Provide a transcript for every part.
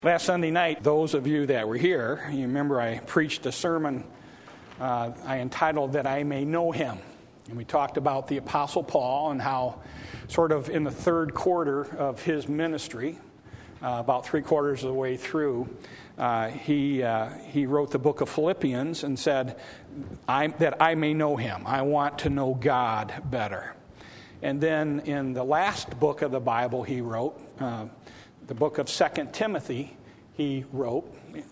Last Sunday night, those of you that were here, you remember I preached a sermon I entitled That I May Know Him. And we talked about the Apostle Paul and how sort of in the third quarter of his ministry, about 3/4 of the way through, he wrote the book of Philippians and said, that I may know him. I want to know God better. And then in the last book of the Bible he wrote, the book of 2 Timothy, he wrote,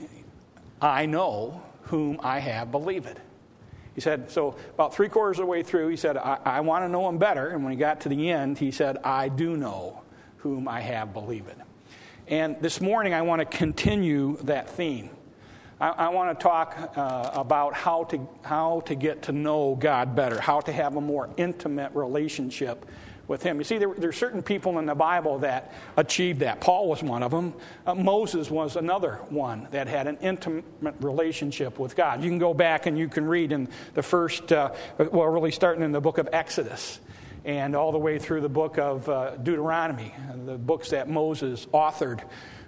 I know whom I have believed. He said, so about 3/4 of the way through, he said, I want to know him better. And when he got to the end, he said, I do know whom I have believed. And this morning, I want to continue that theme. I want to talk about how to get to know God better, how to have a more intimate relationship with him. You see, there are certain people in the Bible that achieved that. Paul was one of them. Moses was another one that had an intimate relationship with God. You can go back and you can read in the first, really starting in the book of Exodus and all the way through the book of Deuteronomy, the books that Moses authored,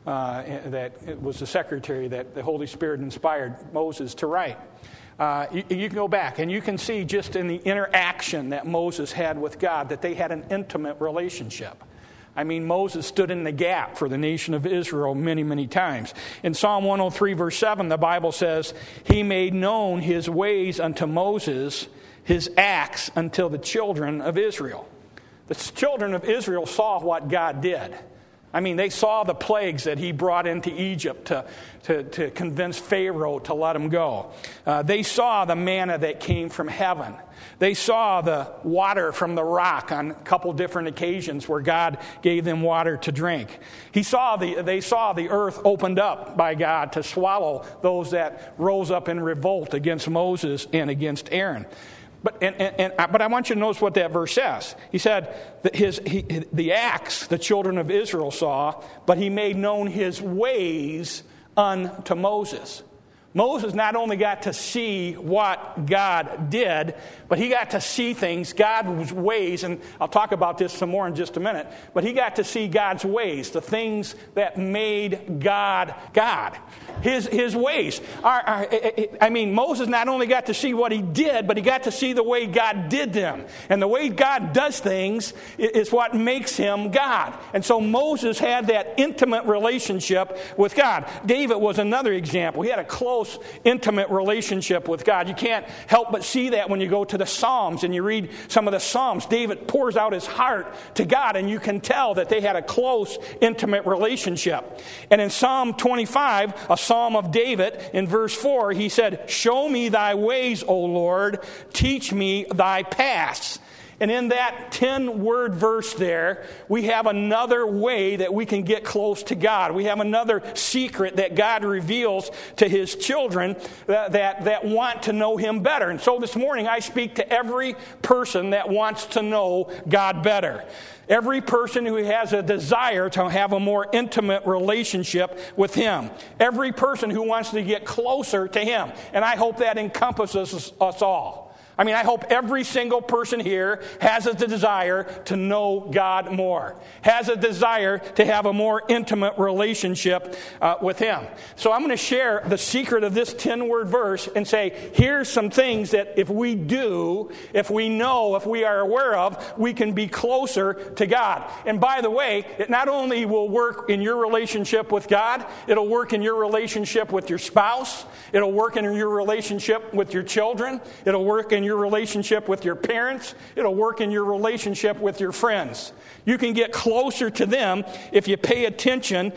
that it was the secretary that the Holy Spirit inspired Moses to write. You can go back and you can see just in the interaction that Moses had with God that they had an intimate relationship. I mean, Moses stood in the gap for the nation of Israel many, many times. In Psalm 103, verse 7, the Bible says, He made known His ways unto Moses, His acts until the children of Israel. The children of Israel saw what God did. I mean, they saw the plagues that he brought into Egypt to convince Pharaoh to let him go. They saw the manna that came from heaven. They saw the water from the rock on a couple different occasions where God gave them water to drink. They saw the earth opened up by God to swallow those that rose up in revolt against Moses and against Aaron. But I want you to notice what that verse says. He said that the acts the children of Israel saw, but he made known his ways unto Moses. Moses not only got to see what God did, but he got to see things, God's ways, and I'll talk about this some more in just a minute, but he got to see God's ways, the things that made God God. His ways. Moses not only got to see what he did, but he got to see the way God did them. And the way God does things is what makes him God. And so Moses had that intimate relationship with God. David was another example. He had a close, intimate relationship with God. You can't help but see that when you go to the Psalms and you read some of the Psalms. David pours out his heart to God, and you can tell that they had a close, intimate relationship. And in Psalm 25, a Psalm of David, in verse 4, he said, Show me thy ways, O Lord, teach me thy paths. And in that 10-word verse there, we have another way that we can get close to God. We have another secret that God reveals to his children that want to know him better. And so this morning I speak to every person that wants to know God better. Every person who has a desire to have a more intimate relationship with him. Every person who wants to get closer to him. And I hope that encompasses us all. I hope every single person here has a desire to know God more, has a desire to have a more intimate relationship with him. So I'm going to share the secret of this 10-word verse and say, here's some things that if we do, if we know, if we are aware of, we can be closer to God. And by the way, it not only will work in your relationship with God, it'll work in your relationship with your spouse, it'll work in your relationship with your children, it'll work in your relationship with your parents. It'll work in your relationship with your friends. You can get closer to them if you pay attention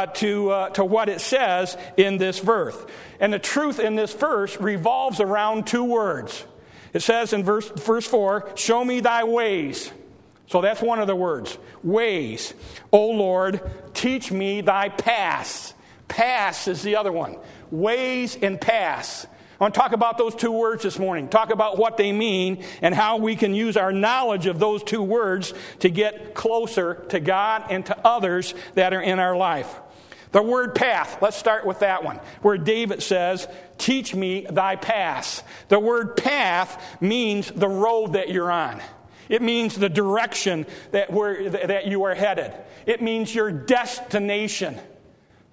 to what it says in this verse. And the truth in this verse revolves around two words. It says in verse 4, Show me thy ways. So that's one of the words. Ways. O Lord, teach me thy paths. Paths is the other one. Ways and paths. I want to talk about those two words this morning. Talk about what they mean and how we can use our knowledge of those two words to get closer to God and to others that are in our life. The word path, let's start with that one, where David says, Teach me thy paths. The word path means the road that you're on. It means the direction that you are headed. It means your destination.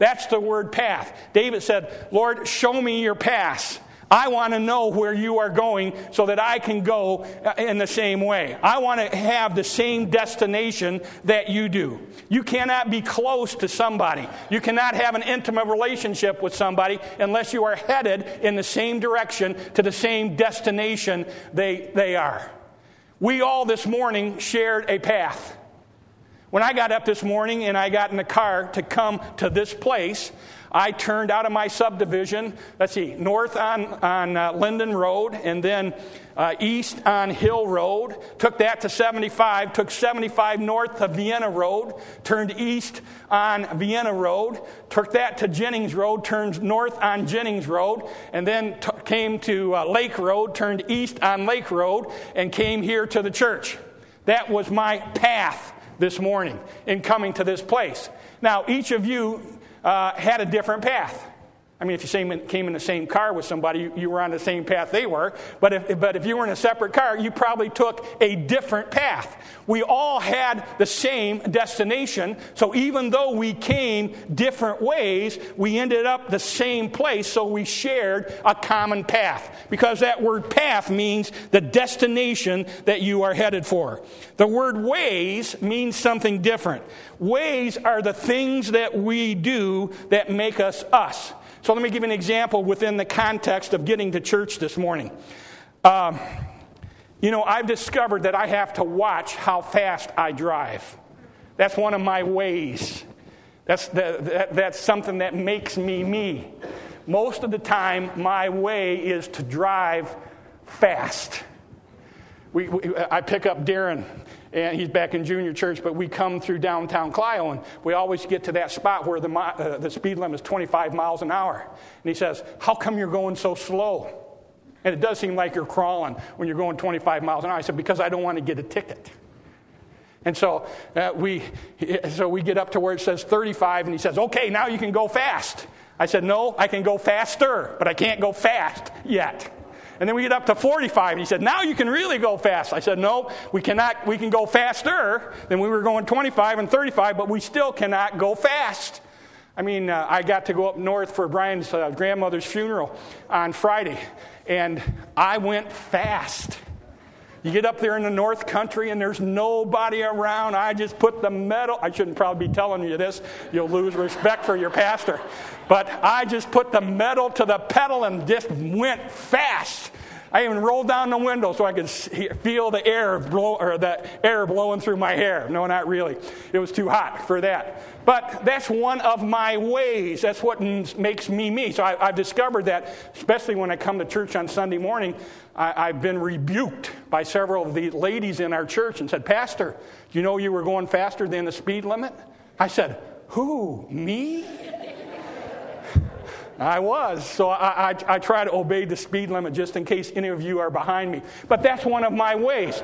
That's the word path. David said, Lord, show me your paths. I want to know where you are going so that I can go in the same way. I want to have the same destination that you do. You cannot be close to somebody. You cannot have an intimate relationship with somebody unless you are headed in the same direction to the same destination they are. We all this morning shared a path. When I got up this morning and I got in the car to come to this place, I turned out of my subdivision, north on Linden Road, and then east on Hill Road, took that to 75, took 75 north to Vienna Road, turned east on Vienna Road, took that to Jennings Road, turned north on Jennings Road, and then came to Lake Road, turned east on Lake Road, and came here to the church. That was my path this morning in coming to this place. Now, each of you had a different path. I mean, if you came in the same car with somebody, you were on the same path they were. But if you were in a separate car, you probably took a different path. We all had the same destination. So even though we came different ways, we ended up the same place. So we shared a common path. Because that word path means the destination that you are headed for. The word ways means something different. Ways are the things that we do that make us us. So let me give you an example within the context of getting to church this morning. I've discovered that I have to watch how fast I drive. That's one of my ways. That's something that makes me me. Most of the time, my way is to drive fast. I pick up Darren, and he's back in junior church, but we come through downtown Clio, and we always get to that spot where the speed limit is 25 miles an hour. And he says, how come you're going so slow? And it does seem like you're crawling when you're going 25 miles an hour. I said, because I don't want to get a ticket. And so we get up to where it says 35, and he says, okay, now you can go fast. I said, no, I can go faster, but I can't go fast yet. And then we get up to 45, and he said, now you can really go fast. I said, no, we cannot. We can go faster than we were going 25 and 35, but we still cannot go fast. I mean, I got to go up north for Brian's grandmother's funeral on Friday, and I went fast. You get up there in the North Country, and there's nobody around. I just put the metal. I shouldn't probably be telling you this. You'll lose respect for your pastor. But I just put the metal to the pedal and just went fast. I even rolled down the window so I could feel the air blowing through my hair. No, not really. It was too hot for that. But that's one of my ways. That's what makes me me. So I've discovered that, especially when I come to church on Sunday morning, I've been rebuked by several of the ladies in our church and said, Pastor, do you know you were going faster than the speed limit? I said, who, me? I was. So I try to obey the speed limit just in case any of you are behind me. But that's one of my ways.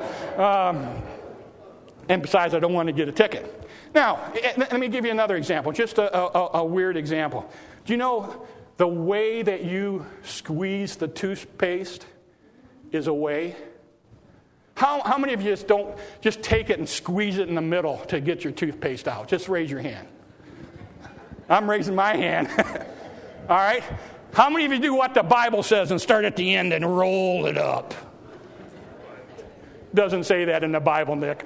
And besides, I don't want to get a ticket. Now, let me give you another example, just a weird example. Do you know the way that you squeeze the toothpaste is a way? How many of you don't just take it and squeeze it in the middle to get your toothpaste out? Just raise your hand. I'm raising my hand. All right? How many of you do what the Bible says and start at the end and roll it up? Doesn't say that in the Bible, Nick.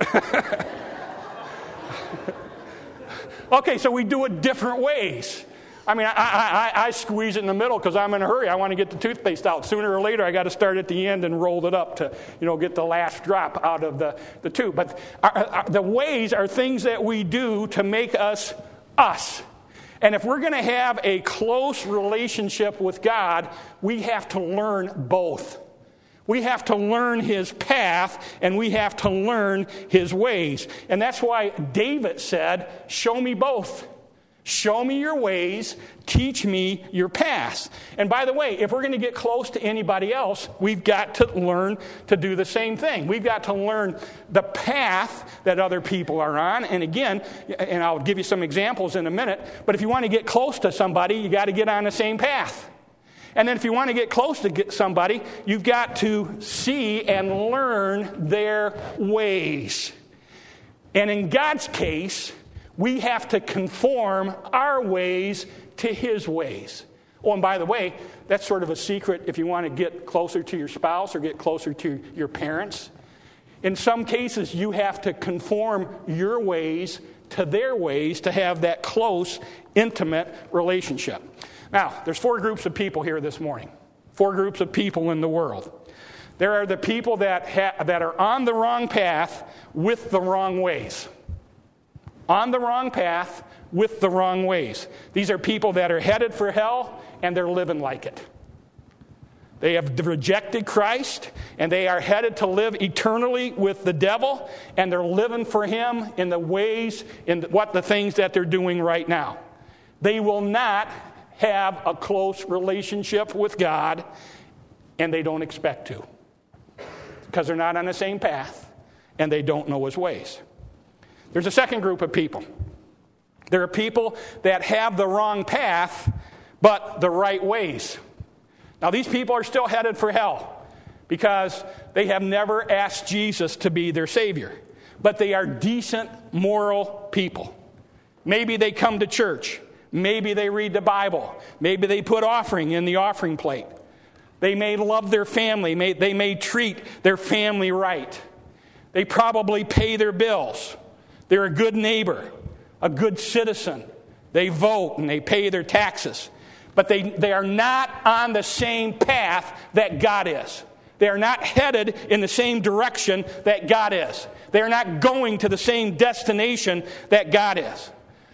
Okay, so we do it different ways. I mean, I squeeze it in the middle because I'm in a hurry. I want to get the toothpaste out. Sooner or later, I got to start at the end and roll it up to, get the last drop out of the tube. But the ways are things that we do to make us us. And if we're going to have a close relationship with God, we have to learn both. We have to learn His path, and we have to learn His ways. And that's why David said, show me both. Show me your ways, teach me your paths. And by the way, if we're going to get close to anybody else, we've got to learn to do the same thing. We've got to learn the path that other people are on. And again, and I'll give you some examples in a minute, but if you want to get close to somebody, you got to get on the same path. And then if you want to get close to somebody, you've got to see and learn their ways. And in God's case, we have to conform our ways to his ways. Oh, and by the way, that's sort of a secret if you want to get closer to your spouse or get closer to your parents. In some cases, you have to conform your ways to their ways to have that close, intimate relationship. Now, there's 4 groups of people here this morning. 4 groups of people in the world. There are the people that are on the wrong path with the wrong ways. On the wrong path with the wrong ways. These are people that are headed for hell, and they're living like it. They have rejected Christ, and they are headed to live eternally with the devil, and they're living for him in the ways, in the things that they're doing right now. They will not have a close relationship with God, and they don't expect to, because they're not on the same path, and they don't know his ways. There's a second group of people. There are people that have the wrong path, but the right ways. Now, these people are still headed for hell because they have never asked Jesus to be their Savior. But they are decent, moral people. Maybe they come to church. Maybe they read the Bible. Maybe they put offering in the offering plate. They may love their family. They may treat their family right. They probably pay their bills. They're a good neighbor, a good citizen. They vote and they pay their taxes. But they are not on the same path that God is. They are not headed in the same direction that God is. They are not going to the same destination that God is.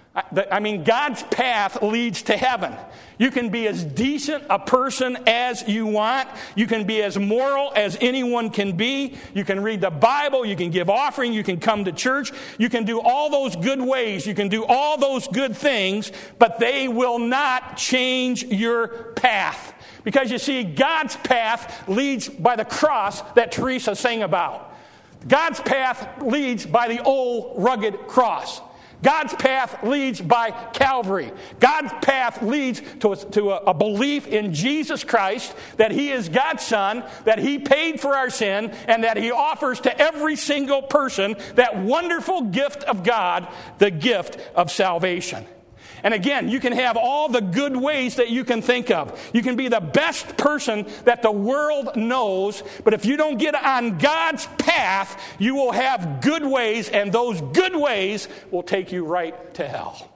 I mean, God's path leads to heaven. You can be as decent a person as you want. You can be as moral as anyone can be. You can read the Bible. You can give offering. You can come to church. You can do all those good ways. You can do all those good things, but they will not change your path. Because you see, God's path leads by the cross that Teresa sang about. God's path leads by the old rugged cross. God's path leads by Calvary. God's path leads to a belief in Jesus Christ, that he is God's Son, that he paid for our sin, and that he offers to every single person that wonderful gift of God, the gift of salvation. And again, you can have all the good ways that you can think of. You can be the best person that the world knows, but if you don't get on God's path, you will have good ways, and those good ways will take you right to hell.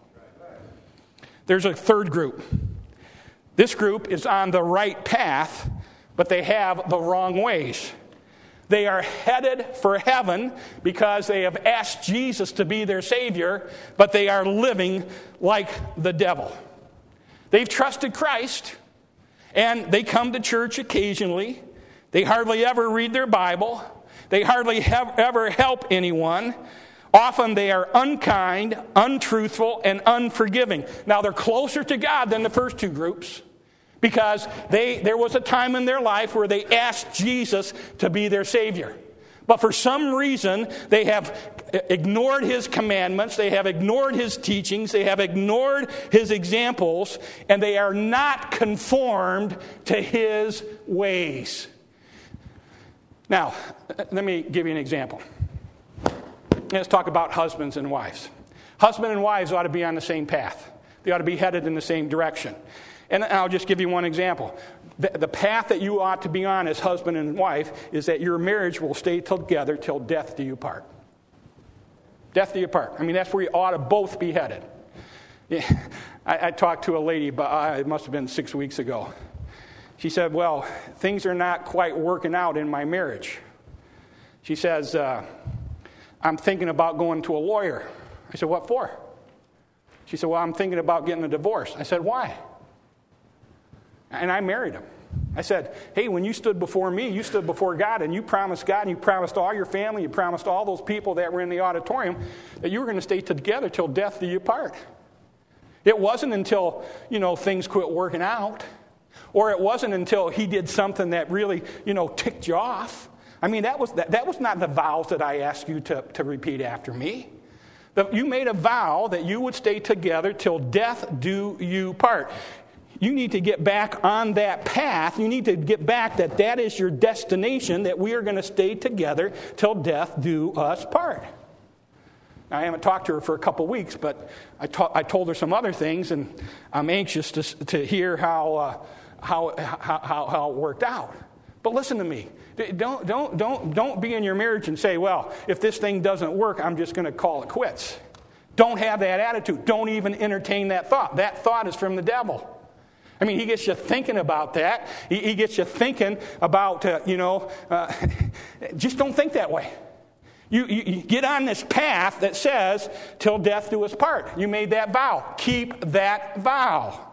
There's a third group. This group is on the right path, but they have the wrong ways. They are headed for heaven because they have asked Jesus to be their Savior, but they are living like the devil. They've trusted Christ, and they come to church occasionally. They hardly ever read their Bible. They hardly ever help anyone. Often they are unkind, untruthful, and unforgiving. Now, they're closer to God than the first 2 groups, because there was a time in their life where they asked Jesus to be their Savior. But for some reason, they have ignored his commandments, they have ignored his teachings, they have ignored his examples, and they are not conformed to his ways. Now, let me give you an example. Let's talk about husbands and wives. Husband and wives ought to be on the same path. They ought to be headed in the same direction. And I'll just give you one example. The path that you ought to be on as husband and wife is that your marriage will stay together till death do you part. Death do you part. I mean, that's where you ought to both be headed. Yeah, I talked to a lady, but it must have been 6 weeks ago. She said, well, things are not quite working out in my marriage. She says, I'm thinking about going to a lawyer. I said, what for? She said, well, I'm thinking about getting a divorce. I said, why? And I married him. I said, hey, when you stood before me, you stood before God, and you promised God, and you promised all your family, you promised all those people that were in the auditorium that you were going to stay together till death do you part. It wasn't until, things quit working out, or it wasn't until he did something that really, ticked you off. I mean, that was not the vows that I asked you to repeat after me. You made a vow that you would stay together till death do you part. You need to get back on that path. You need to get back that is your destination, that we are going to stay together till death do us part. I haven't talked to her for a couple weeks, but I told her some other things, and I'm anxious to hear how it worked out. But listen to me. Don't be in your marriage and say, well, if this thing doesn't work, I'm just going to call it quits. Don't have that attitude. Don't even entertain that thought. That thought is from the devil. I mean, he gets you thinking about that. He gets you thinking about, just don't think that way. You get on this path that says, till death do us part. You made that vow. Keep that vow.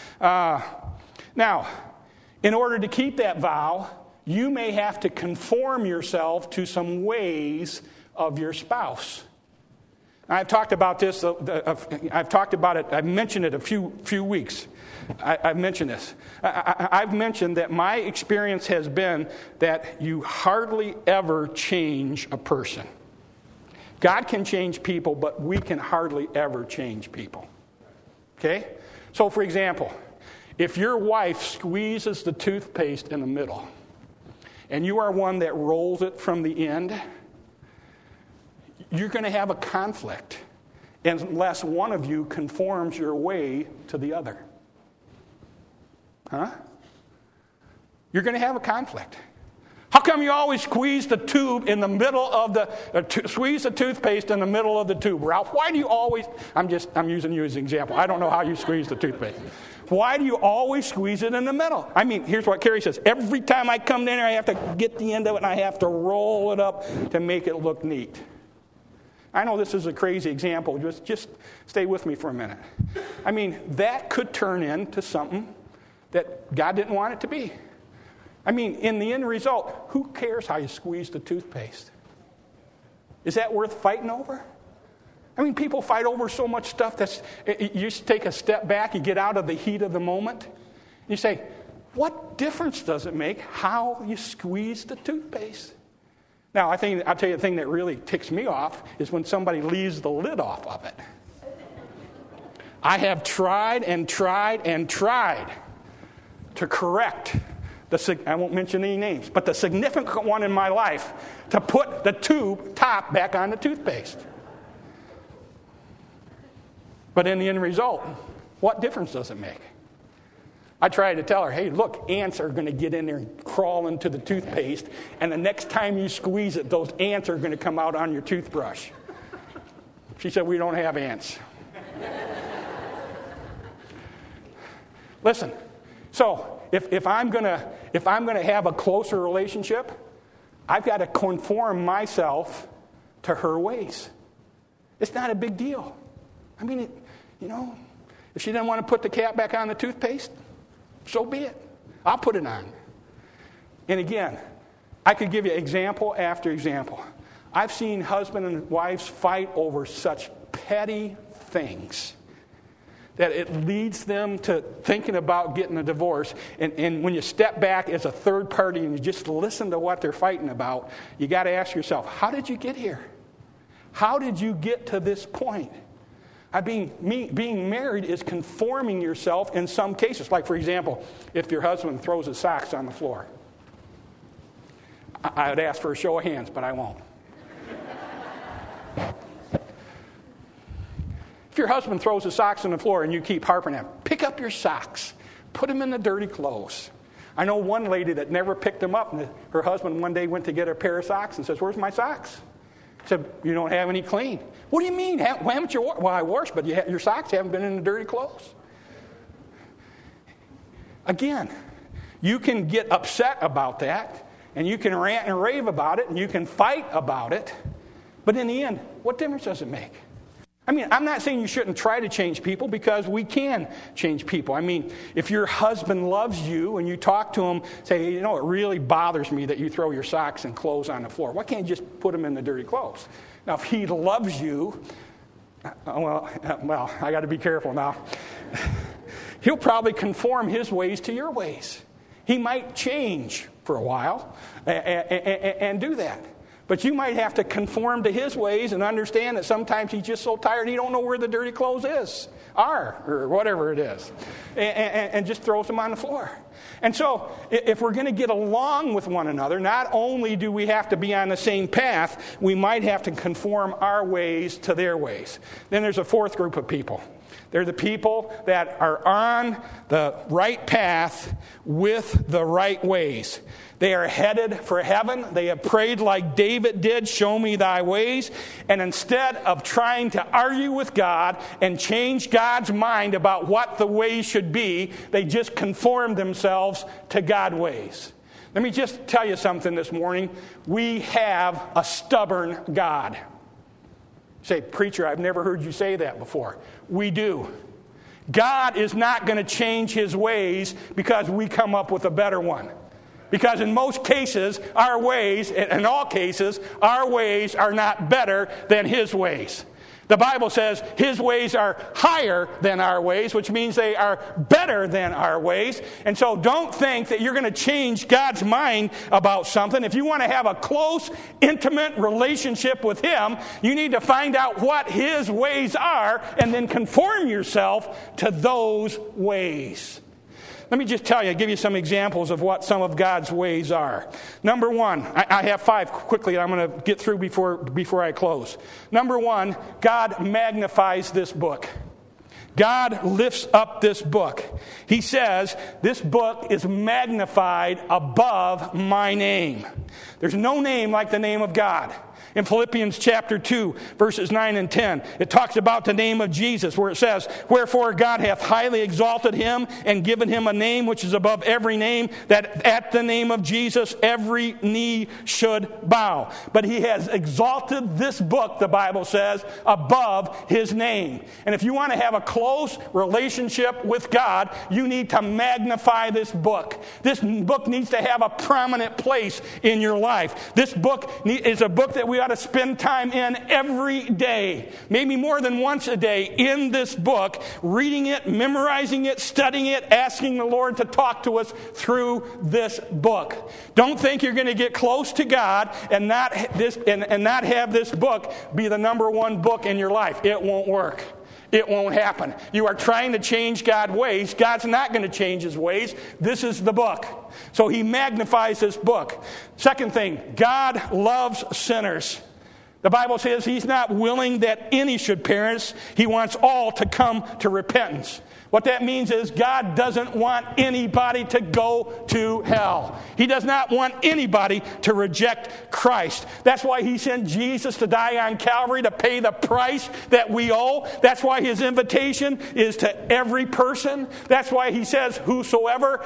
Now, in order to keep that vow, you may have to conform yourself to some ways of your spouse. I've talked about this. I've talked about it. I've mentioned it a few weeks. I've mentioned this. I've mentioned that my experience has been that you hardly ever change a person. God can change people, but we can hardly ever change people. Okay? So, for example, if your wife squeezes the toothpaste in the middle, and you are one that rolls it from the end, you're going to have a conflict unless one of you conforms your way to the other. Huh? You're going to have a conflict. How come you always squeeze the tube in the middle of squeeze the toothpaste in the middle of the tube, Ralph? Why do you always? I'm using you as an example. I don't know how you squeeze the toothpaste. Why do you always squeeze it in the middle? I mean, here's what Carrie says. Every time I come in there, I have to get the end of it and I have to roll it up to make it look neat. I know this is a crazy example. Just stay with me for a minute. I mean, that could turn into something that God didn't want it to be. I mean, in the end result, who cares how you squeeze the toothpaste? Is that worth fighting over? I mean, people fight over so much stuff you just take a step back, you get out of the heat of the moment, and you say, what difference does it make how you squeeze the toothpaste? Now, I'll tell you the thing that really ticks me off is when somebody leaves the lid off of it. I have tried and tried and tried to correct I won't mention any names, but the significant one in my life to put the tube top back on the toothpaste. But in the end result, what difference does it make? I tried to tell her, hey, look, ants are going to get in there and crawl into the toothpaste, and the next time you squeeze it, those ants are going to come out on your toothbrush. She said, we don't have ants. Listen, so if I'm going to have a closer relationship, I've got to conform myself to her ways. It's not a big deal. I mean, if she doesn't want to put the cap back on the toothpaste, so be it. I'll put it on. And again, I could give you example after example. I've seen husband and wives fight over such petty things that it leads them to thinking about getting a divorce. And when you step back as a third party and you just listen to what they're fighting about, you got to ask yourself, how did you get here? How did you get to this point? Being married is conforming yourself in some cases. Like, for example, if your husband throws his socks on the floor. I would ask for a show of hands, but I won't. If your husband throws his socks on the floor and you keep harping at him, pick up your socks. Put them in the dirty clothes. I know one lady that never picked them up, and her husband one day went to get a pair of socks and says, where's my socks? Said, you don't have any clean. What do you mean? Haven't you washed? Well, I washed, but your socks haven't been in the dirty clothes. Again, you can get upset about that, and you can rant and rave about it, and you can fight about it, but in the end, what difference does it make? I mean, I'm not saying you shouldn't try to change people, because we can change people. I mean, if your husband loves you and you talk to him, say, it really bothers me that you throw your socks and clothes on the floor. Why can't you just put them in the dirty clothes? Now, if he loves you, well, I got to be careful now. He'll probably conform his ways to your ways. He might change for a while and do that. But you might have to conform to his ways and understand that sometimes he's just so tired he don't know where the dirty clothes are, or whatever it is, and just throws them on the floor. And so, if we're going to get along with one another, not only do we have to be on the same path, we might have to conform our ways to their ways. Then there's a fourth group of people. They're the people that are on the right path with the right ways. They are headed for heaven. They have prayed like David did, show me thy ways. And instead of trying to argue with God and change God's mind about what the ways should be, they just conform themselves to God's ways. Let me just tell you something this morning. We have a stubborn God. You say, preacher, I've never heard you say that before. We do. God is not going to change his ways because we come up with a better one. Because in most cases, our ways, in all cases, our ways are not better than his ways. The Bible says his ways are higher than our ways, which means they are better than our ways. And so don't think that you're going to change God's mind about something. If you want to have a close, intimate relationship with him, you need to find out what his ways are and then conform yourself to those ways. Let me just tell you, give you some examples of what some of God's ways are. Number one, I have 5 quickly I'm going to get through before I close. Number one, God magnifies this book. God lifts up this book. He says, this book is magnified above my name. There's no name like the name of God. In Philippians chapter 2, verses 9 and 10, it talks about the name of Jesus, where it says, wherefore God hath highly exalted him and given him a name which is above every name, that at the name of Jesus every knee should bow. But he has exalted this book, the Bible says, above his name. And if you want to have a close relationship with God, you need to magnify this book. This book needs to have a prominent place in your life. This book is a book that we ought to spend time in every day, maybe more than once a day, in this book, reading it, memorizing it, studying it, asking the Lord to talk to us through this book. Don't think you're going to get close to God and not have this book be the number one book in your life. It won't work. It won't happen. You are trying to change God's ways. God's not going to change his ways. This is the book. So he magnifies this book. Second thing, God loves sinners. The Bible says he's not willing that any should perish. He wants all to come to repentance. What that means is God doesn't want anybody to go to hell. He does not want anybody to reject Christ. That's why he sent Jesus to die on Calvary to pay the price that we owe. That's why his invitation is to every person. That's why he says, whosoever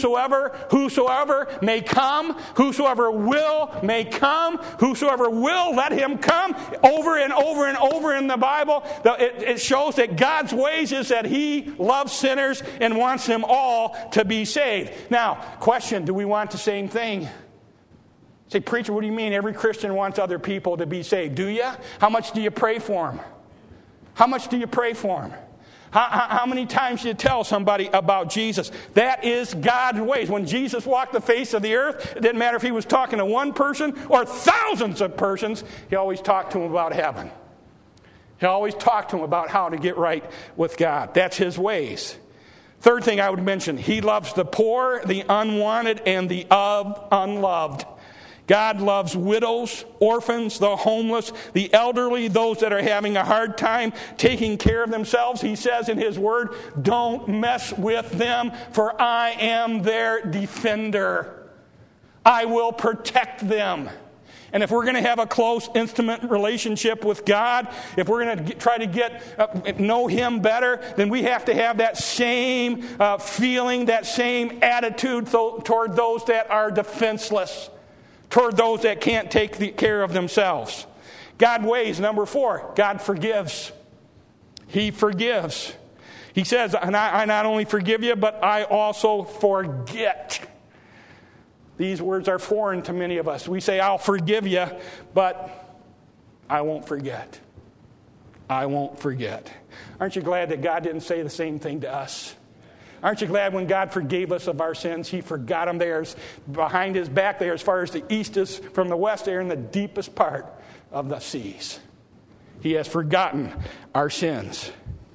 may come, whosoever will may come, whosoever will, let him come. Over and over and over in the Bible, it shows that God's ways is that he loves sinners and wants them all to be saved. Now, question, do we want the same thing? Say, preacher, what do you mean? Every Christian wants other people to be saved. Do you? How much do you pray for them? How much do you pray for them? How many times do you tell somebody about Jesus? That is God's ways. When Jesus walked the face of the earth, it didn't matter if he was talking to one person or thousands of persons, he always talked to them about heaven. He always talked to him about how to get right with God. That's his ways. Third thing I would mention, he loves the poor, the unwanted, and the unloved. God loves widows, orphans, the homeless, the elderly, those that are having a hard time taking care of themselves. He says in his word, don't mess with them, for I am their defender. I will protect them. And if we're going to have a close, intimate relationship with God, if we're going to try to know him better, then we have to have that same feeling, that same attitude toward those that are defenseless, toward those that can't take care of themselves. God ways, number 4, God forgives. He forgives. He says, I not only forgive you, but I also forget. These words are foreign to many of us. We say, I'll forgive you, but I won't forget. I won't forget. Aren't you glad that God didn't say the same thing to us? Aren't you glad when God forgave us of our sins, he forgot them there behind his back there as far as the east is from the west there in the deepest part of the seas. He has forgotten our sins.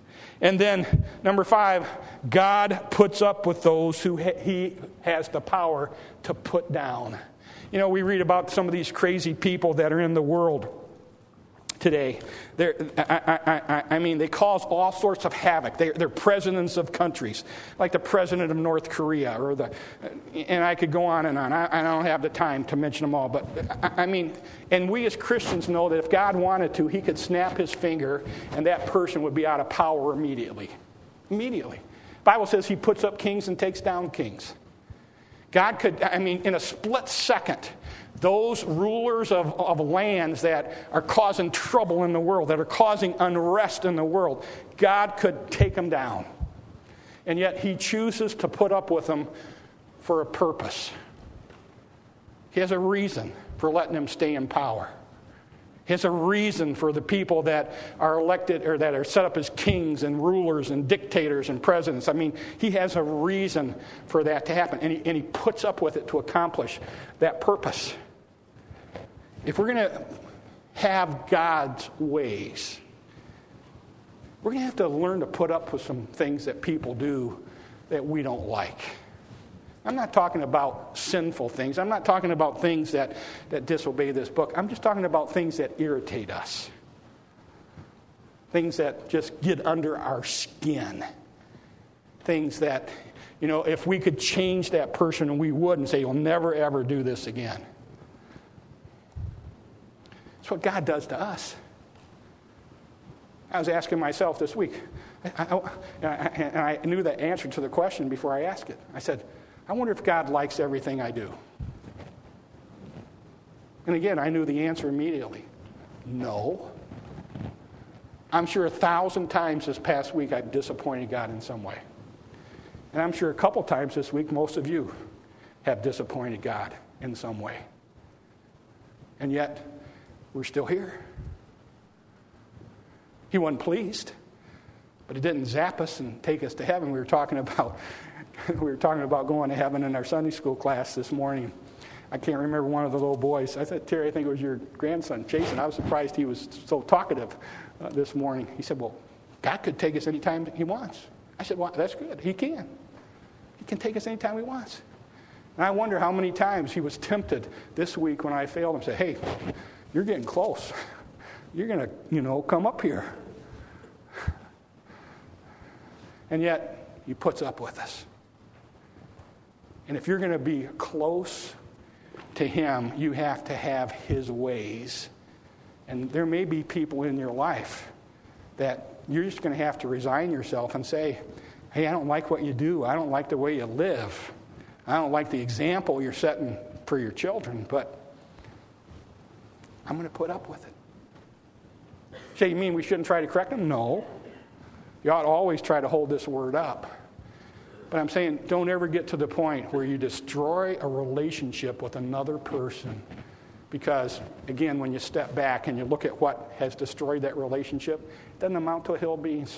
And then, number 5, God puts up with those who he has the power to put down. You know, we read about some of these crazy people that are in the world today. I mean, they cause all sorts of havoc. They're presidents of countries, like the president of North Korea, and I could go on and on. I don't have the time to mention them all, but I mean, and we as Christians know that if God wanted to, he could snap his finger and that person would be out of power immediately. Immediately. The Bible says he puts up kings and takes down kings. God could, I mean, in a split second, those rulers of lands that are causing trouble in the world, that are causing unrest in the world, God could take them down. And yet he chooses to put up with them for a purpose. He has a reason for letting them stay in power. He has a reason for the people that are elected or that are set up as kings and rulers and dictators and presidents. I mean, he has a reason for that to happen, and he puts up with it to accomplish that purpose. If we're going to have God's ways, we're going to have to learn to put up with some things that people do that we don't like. I'm not talking about sinful things. I'm not talking about things that disobey this book. I'm just talking about things that irritate us. Things that just get under our skin. Things that, you know, if we could change that person, and we would, and say, you'll never, ever do this again. That's what God does to us. I was asking myself this week, and I knew the answer to the question before I asked it. I said, I wonder if God likes everything I do. And again, I knew the answer immediately. No. I'm sure 1,000 times this past week I've disappointed God in some way. And I'm sure a couple times this week most of you have disappointed God in some way. And yet, we're still here. He wasn't pleased, but it didn't zap us and take us to heaven. We were talking about going to heaven in our Sunday school class this morning. I can't remember one of the little boys. I said, Terry, I think it was your grandson, Jason. I was surprised he was so talkative this morning. He said, well, God could take us anytime he wants. I said, well, that's good. He can. He can take us anytime he wants. And I wonder how many times he was tempted this week when I failed him. Say, hey, you're getting close. You're going to, come up here. And yet, he puts up with us. And if you're going to be close to him, you have to have his ways. And there may be people in your life that you're just going to have to resign yourself and say, hey, I don't like what you do. I don't like the way you live. I don't like the example you're setting for your children, but I'm going to put up with it. So you mean we shouldn't try to correct them? No. You ought to always try to hold this word up. But I'm saying don't ever get to the point where you destroy a relationship with another person. Because, again, when you step back and you look at what has destroyed that relationship, it doesn't amount to a hill of beans.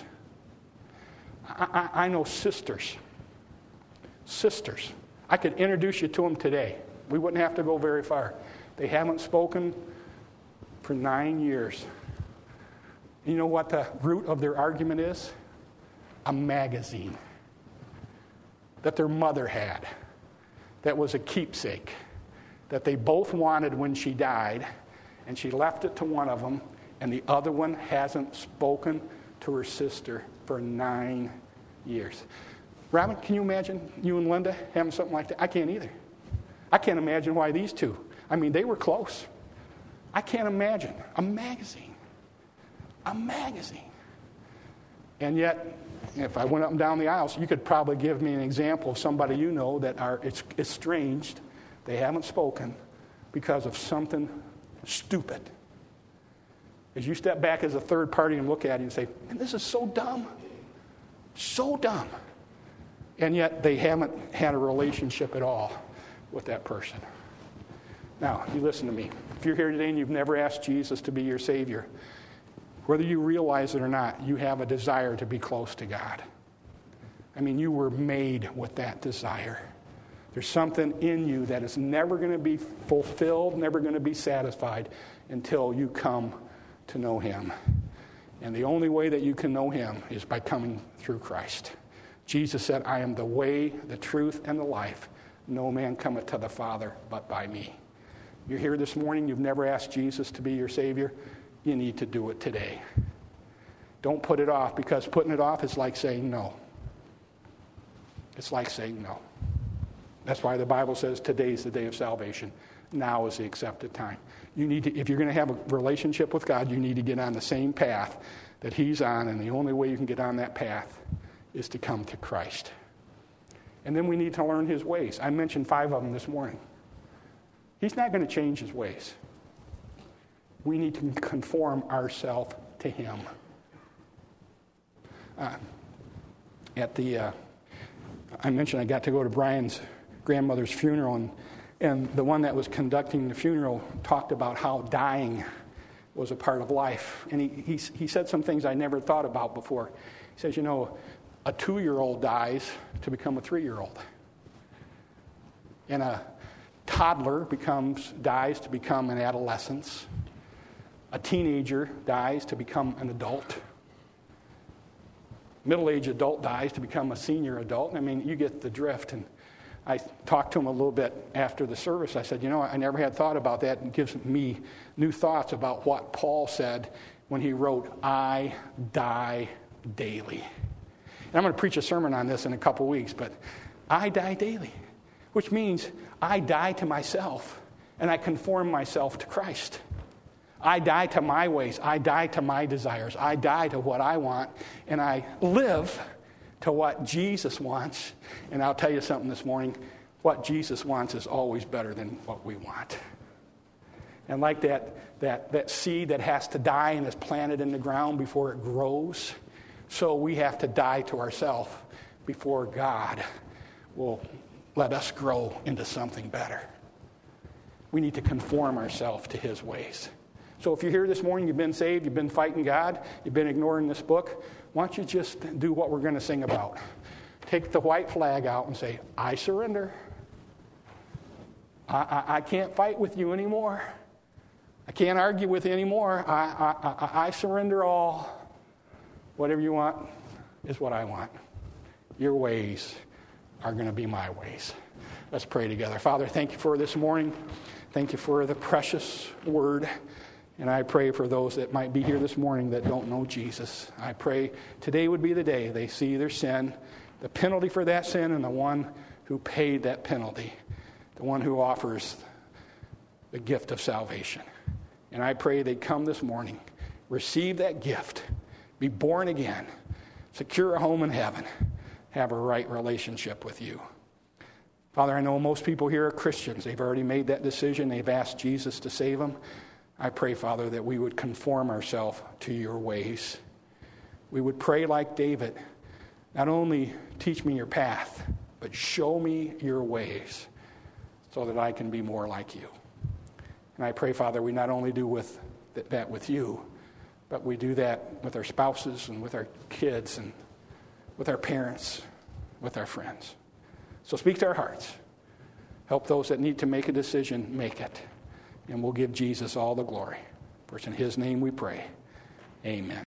I know sisters. Sisters. I could introduce you to them today. We wouldn't have to go very far. They haven't spoken for 9 years. You know what the root of their argument is? A magazine that their mother had that was a keepsake that they both wanted when she died, and she left it to one of them, and the other one hasn't spoken to her sister for 9 years. Robin, can you imagine you and Linda having something like that? I can't either. I can't imagine why these two. I mean, they were close. I can't imagine. A magazine. A magazine. And yet, if I went up and down the aisles, you could probably give me an example of somebody you know that are estranged. They haven't spoken because of something stupid. As you step back as a third party and look at it and say, man, this is so dumb. So dumb. And yet they haven't had a relationship at all with that person. Now, you listen to me. If you're here today and you've never asked Jesus to be your Savior, whether you realize it or not, you have a desire to be close to God. I mean, you were made with that desire. There's something in you that is never going to be fulfilled, never going to be satisfied until you come to know Him. And the only way that you can know him is by coming through Christ. Jesus said, I am the way, the truth, and the life. No man cometh to the Father but by me. You're here this morning, you've never asked Jesus to be your Savior, you need to do it today. Don't put it off, because putting it off is like saying no. It's like saying no. That's why the Bible says today's the day of salvation. Now is the accepted time. You need to, if you're going to have a relationship with God, you need to get on the same path that he's on, and the only way you can get on that path is to come to Christ. And then we need to learn his ways. I mentioned 5 of them this morning. He's not going to change his ways. We need to conform ourselves to him. I mentioned I got to go to Brian's grandmother's funeral, and the one that was conducting the funeral talked about how dying was a part of life. And he said some things I never thought about before. He says, a 2-year-old dies to become a 3-year-old. And a toddler dies to become an adolescent. A teenager dies to become an adult. Middle-aged adult dies to become a senior adult. I mean, you get the drift. And I talked to him a little bit after the service. I said, I never had thought about that. It gives me new thoughts about what Paul said when he wrote, I die daily. And I'm going to preach a sermon on this in a couple weeks, but I die daily, which means I die to myself and I conform myself to Christ. I die to my ways. I die to my desires. I die to what I want, and I live to what Jesus wants. And I'll tell you something this morning, what Jesus wants is always better than what we want. And like that seed that has to die and is planted in the ground before it grows, so we have to die to ourselves before God will let us grow into something better. We need to conform ourselves to his ways. So if you're here this morning, you've been saved, you've been fighting God, you've been ignoring this book, why don't you just do what we're going to sing about? Take the white flag out and say, I surrender. I can't fight with you anymore. I can't argue with you anymore. I surrender all. Whatever you want is what I want. Your ways are going to be my ways. Let's pray together. Father, thank you for this morning. Thank you for the precious word. And I pray for those that might be here this morning that don't know Jesus. I pray today would be the day they see their sin, the penalty for that sin, and the one who paid that penalty, the one who offers the gift of salvation. And I pray they'd come this morning, receive that gift, be born again, secure a home in heaven, have a right relationship with you. Father, I know most people here are Christians. They've already made that decision. They've asked Jesus to save them. I pray, Father, that we would conform ourselves to your ways. We would pray like David, not only teach me your path, but show me your ways so that I can be more like you. And I pray, Father, we not only do that with you, but we do that with our spouses and with our kids and with our parents, with our friends. So speak to our hearts. Help those that need to make a decision make it. And we'll give Jesus all the glory. For it's in his name we pray. Amen.